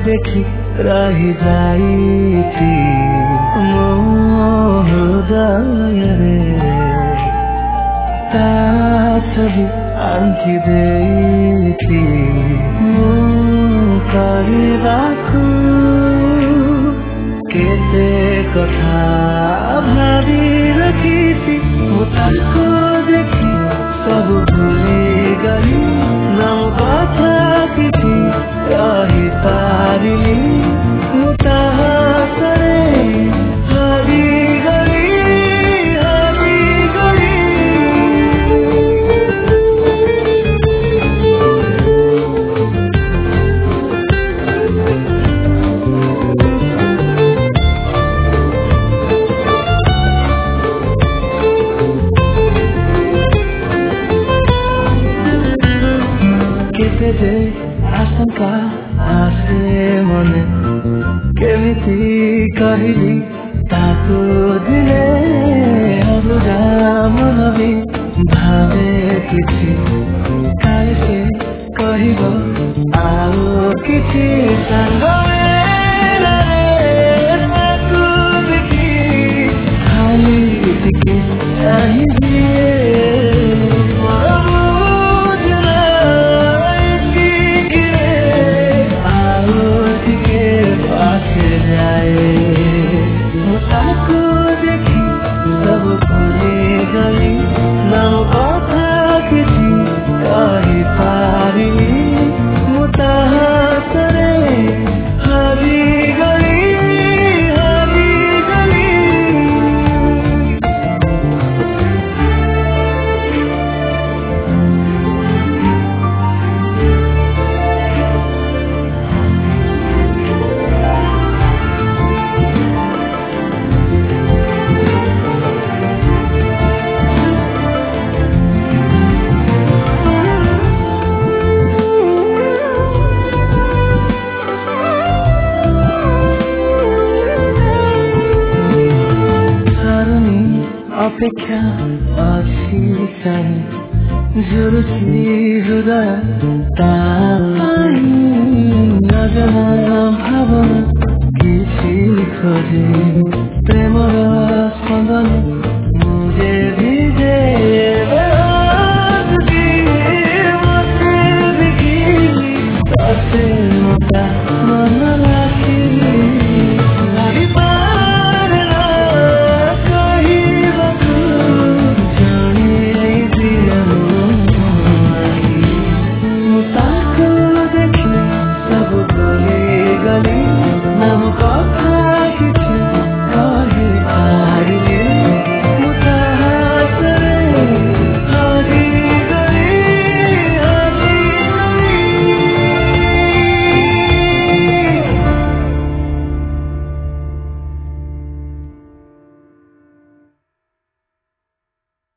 देखि रहि जाइथि मो हृदयरे ता छवि आंखि देइथि मो କରିବାକୁ केते कथा भाबी रखिथि मो ताको देखि सब भूली गली न कथा किछि रहि पारिनी मो ताहा करे हरि गली जे आशंका आसे मने केमिति कहिली ताको दिले अबुझा मनबी भावे किछि काले से कहिब आओ किछि संगमे ताको देखि खाली टिके चाहिए अपेक्षा अछि चाहिँ जुरुसी हृदय ताई नजना भावना किछि खोजे प्रेमर स्पन्दन